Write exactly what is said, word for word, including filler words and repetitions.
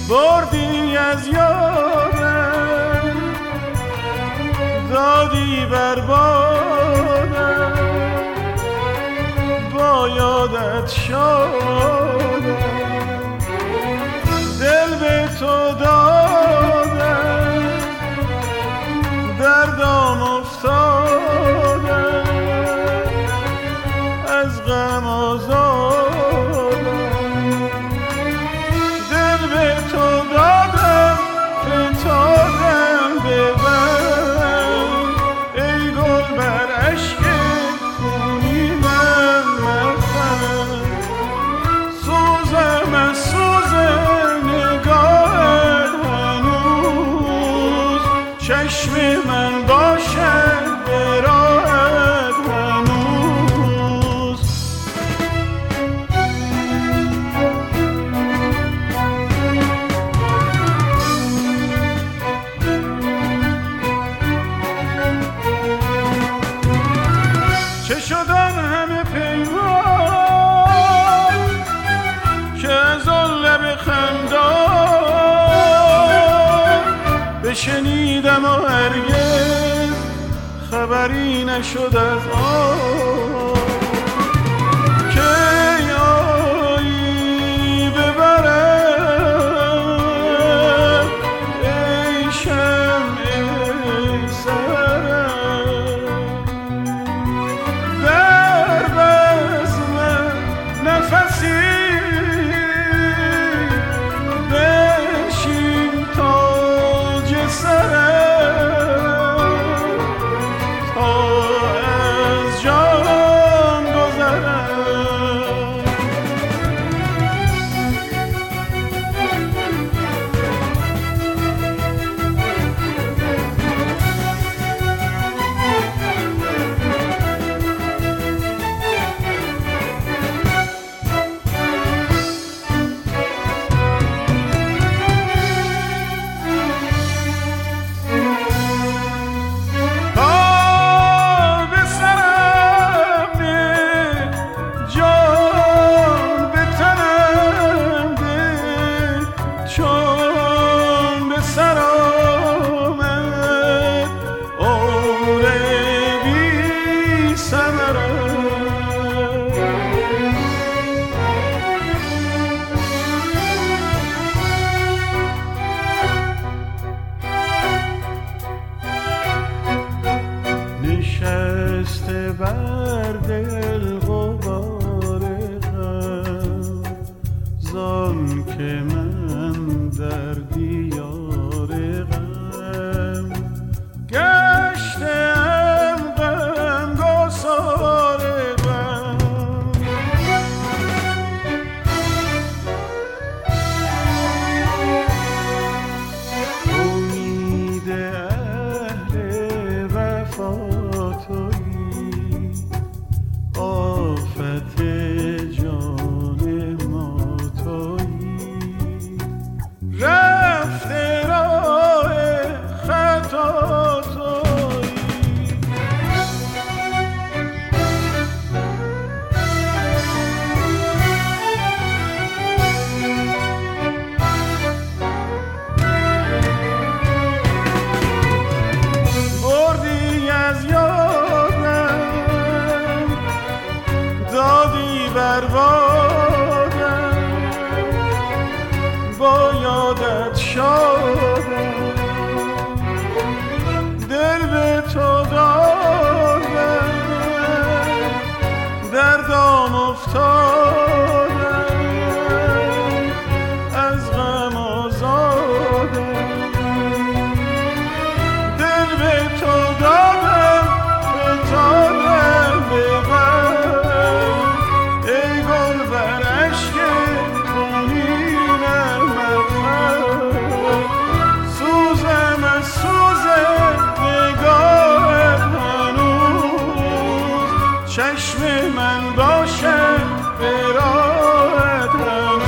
بردی از یادم، دادی بر بادم، با یادت شادم، دل به تو دادم، در دام افتادم، از غم آزادم، دل به تو دادم، فتادم به من، ای گل بر عشق خونی من مخند، سوزم از سوز نگاهت هنوز، چشم من باشد به راهت هنوز. چه شدن همه پیمان که از آن لب خندان بشنیدم و هرگز خبری نشد از آن که آیی ببرم ای شمع ای سرم، در بزم نفسی بشین تاج سرم، تا از جان گذرم. نشسته بر دل غبار غم، زان که من در دیار غم گشتم غمگسار غم. امید اهل وفا تویی، آفت جان ما تویی، رفته راه خطا تویی. بردی از یادم، دادی بر بادم، با یادت شادم، دل به تو دادم، در دام افتادم، از غم آزادم، دل به تو دادم، فتادم به غم، ای گل بر عشق خونینم مخند، سوزم از سوز نگاهت هنوز، چشم من باشد به راهت هنوز.